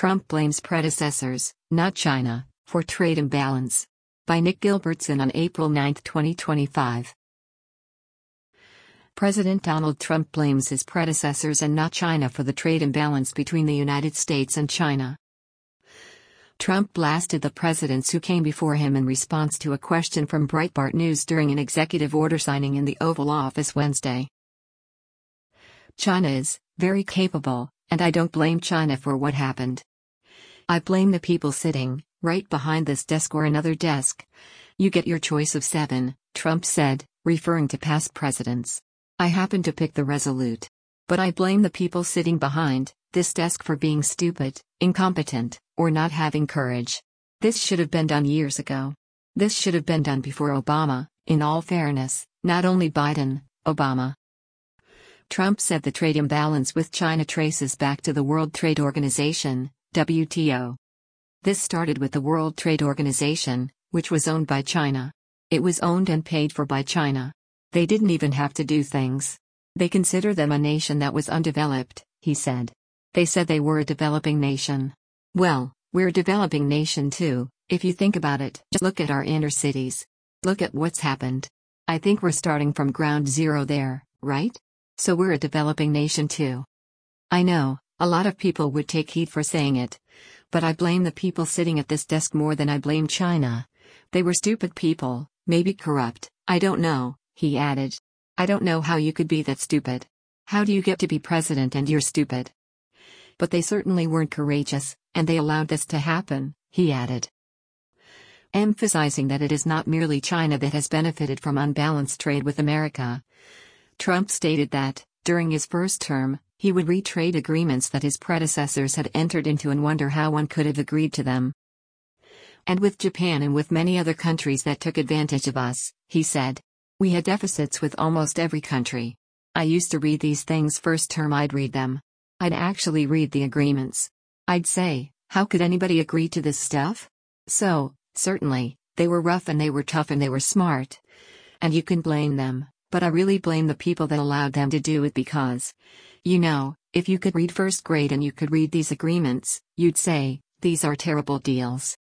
Trump blames predecessors, not China, for trade imbalance. By Nick Gilbertson on April 9, 2025. President Donald Trump blames his predecessors and not China for the trade imbalance between the United States and China. Trump blasted the presidents who came before him in response to a question from Breitbart News during an executive order signing in the Oval Office Wednesday. China is very capable, and I don't blame China for what happened. I blame the people sitting right behind this desk or another desk. You get your choice of 7, Trump said, referring to past presidents. I happen to pick the Resolute. But I blame the people sitting behind this desk for being stupid, incompetent, or not having courage. This should have been done years ago. This should have been done before Obama, in all fairness, not only Biden, Obama. Trump said the trade imbalance with China traces back to the World Trade Organization, WTO. This started with the World Trade Organization, which was owned by China. It was owned and paid for by China. They didn't even have to do things. They consider them a nation that was undeveloped, he said. They said they were a developing nation. Well, we're a developing nation too, if you think about it. Just look at our inner cities. Look at what's happened. I think we're starting from ground zero there, right? So we're a developing nation too. I know, a lot of people would take heat for saying it. But I blame the people sitting at this desk more than I blame China. They were stupid people, maybe corrupt, I don't know, he added. I don't know how you could be that stupid. How do you get to be president and you're stupid? But they certainly weren't courageous, and they allowed this to happen, he added. Emphasizing that it is not merely China that has benefited from unbalanced trade with America. Trump stated that, during his first term, he would read trade agreements that his predecessors had entered into and wonder how one could have agreed to them. And with Japan and with many other countries that took advantage of us, he said. We had deficits with almost every country. I used to read these things first term. I'd read them. I'd actually read the agreements. I'd say, how could anybody agree to this stuff? So, certainly, they were rough and they were tough and they were smart. And you can blame them. But I really blame the people that allowed them to do it because, you know, if you could read first grade and you could read these agreements, you'd say, these are terrible deals.